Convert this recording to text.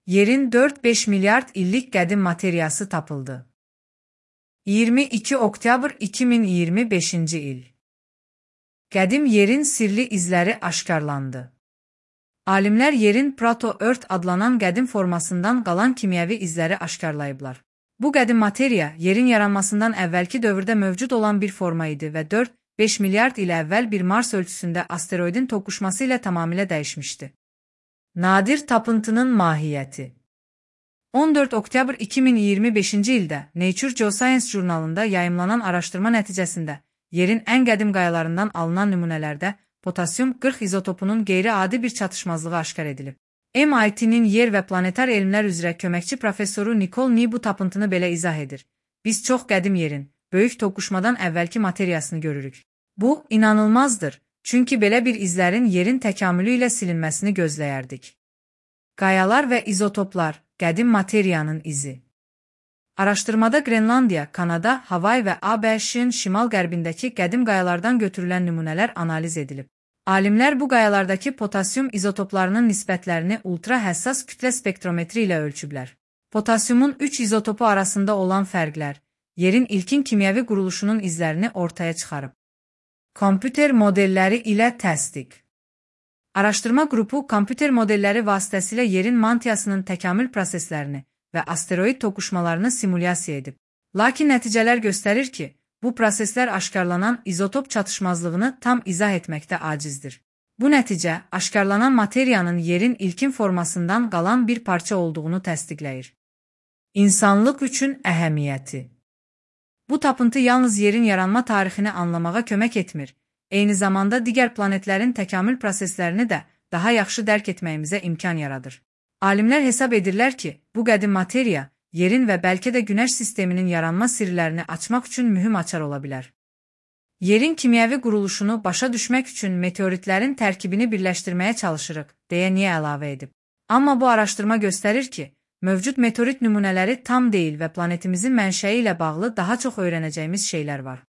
Yerin 4-5 milyard illik qədim materiyası tapıldı. 22 oktyabr 2025 il. Qədim yerin sirli izləri aşkarlandı. Alimlər yerin proto-ört adlanan qədim formasından qalan kimyəvi izləri aşkarlayıblar. Bu qədim materiya yerin yaranmasından əvvəlki dövrdə mövcud olan bir forma idi və 4-5 milyard il əvvəl bir Mars ölçüsündə asteroidin toqquşması ilə tamamilə dəyişmişdi. Nadir tapıntının mahiyyəti. 14 oktyabr 2025 ildə Nature Geoscience jurnalında yayımlanan araşdırma nəticəsində yerin ən qədim qayalarından alınan nümunələrdə potasyum 40 izotopunun qeyri-adi bir çatışmazlığı aşkar edilib. MIT-nin yer və planetar elmlər üzrə köməkçi professoru Nicole Ni bu tapıntını belə izah edir. Biz çox qədim yerin, böyük toqquşmadan əvvəlki materiyasını görürük. Bu, inanılmazdır, çünki belə bir izlərin yerin təkamülü ilə silinməsini gözləyərdik. Qayalar və izotoplar, qədim materiyanın izi. Araşdırmada Qrenlandiya, Kanada, Havay və ABŞ-ın şimal-qərbindəki qədim qayalardan götürülən nümunələr analiz edilib. Alimlər bu qayalardakı potasyum izotoplarının nisbətlərini ultra-həssas kütlə spektrometri ilə ölçüblər. Potasyumun 3 izotopu arasında olan fərqlər, yerin ilkin kimyəvi quruluşunun izlərini ortaya çıxarıb. Kompüter modelləri ilə təsdiq. Araşdırma qrupu kompüter modelləri vasitəsilə yerin mantiyasının təkamül proseslərini və asteroid toqquşmalarını simulyasiya edib. Lakin nəticələr göstərir ki, bu proseslər aşkarlanan izotop çatışmazlığını tam izah etməkdə acizdir. Bu nəticə, aşkarlanan materiyanın yerin ilkin formasından qalan bir parça olduğunu təsdiqləyir. İnsanlıq üçün əhəmiyyəti. Bu tapıntı yalnız yerin yaranma tarixini anlamağa kömək etmir, eyni zamanda digər planetlərin təkamül proseslərini də daha yaxşı dərk etməyimizə imkan yaradır. Alimlər hesab edirlər ki, bu qədim materiya, yerin və bəlkə də Günəş sisteminin yaranma sirlərini açmaq üçün mühüm açar ola bilər. Yerin kimyəvi quruluşunu başa düşmək üçün meteoritlərin tərkibini birləşdirməyə çalışırıq, deyə Niyə əlavə edib. Amma bu araşdırma göstərir ki, mövcud meteorit nümunələri tam deyil və planetimizin mənşəyi ilə bağlı daha çox öyrənəcəyimiz şeylər var.